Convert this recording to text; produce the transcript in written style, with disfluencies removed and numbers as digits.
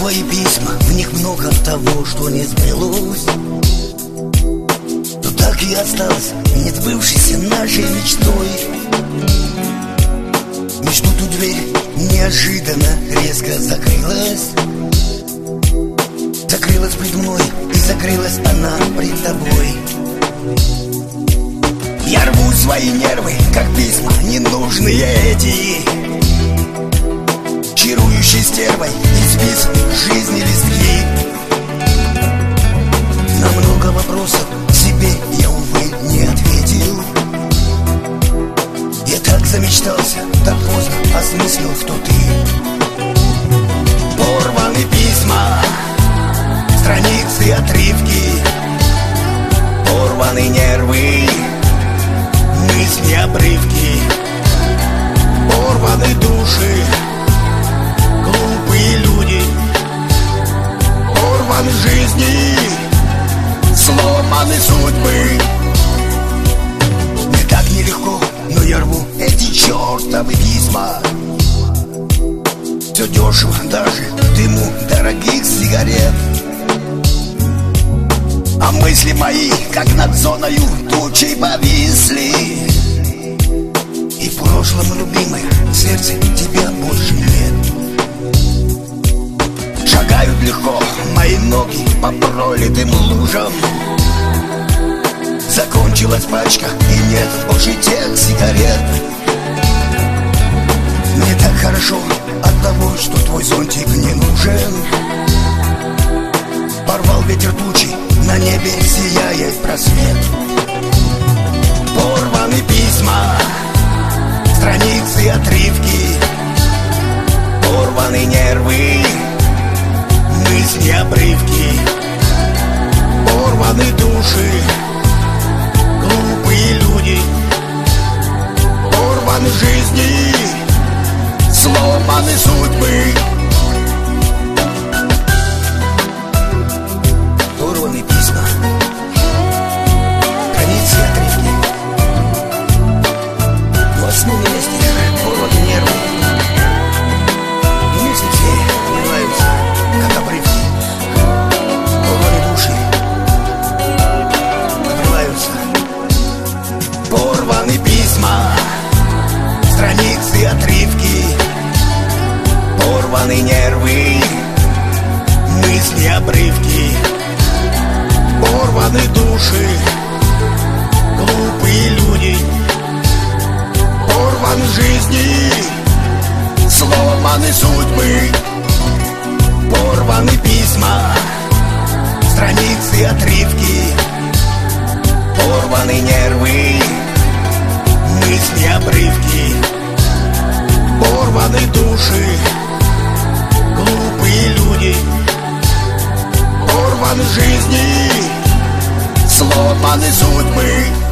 твои письма, в них много того, что не сбылось. Но так и осталось несбывшейся нашей мечтой. Меж тут у дверь неожиданно резко закрылась. Закрылась пред мной, и закрылась она пред тобой. Я рву свои нервы, как письма ненужные эти, чарующей стервой исписан жизни листки. На много вопросов себе я, увы, не ответил. Я так замечтался, так поздно осмыслил, кто ты. Порваны письма, страницы, отрывки, порваны нервы, мысли, обрывки, порваны души, глупые люди, порваны жизни, сломаны судьбы. Мне так нелегко, но я рву эти чертовы письма. Все дешево, даже дыму дорогих сигарет. А мысли мои, как над зоною тучей, повисли. И в прошлом, любимая, в сердце тебя больше нет. Шагают легко мои ноги по пролитым лужам. Закончилась пачка, и нет больше тех сигарет. Мне так хорошо от того, что твой зонтик не нужен. Порвал ветер тучи, на небе сияет просвет. Порваны письма, страницы, отрывки, порваны нервы, мысли, обрывки, порваны души, глупые люди, порваны жизни, сломаны судьбы. Порваны письма, страницы, отрывки, в основе месте порваны нервы, и мысли все обрываются, как обрывки, порваны души, обрываются. Порваны письма, страницы, отрывки, порваны нервы, мысли, обрывки, порваны души, глупые люди, порваны жизни, сломаны судьбы. Порваны письма, страницы, отрывки, порваны нервы, мысли, обрывки, порваны души, глупые люди, порваны жизни, сломаны судьбы.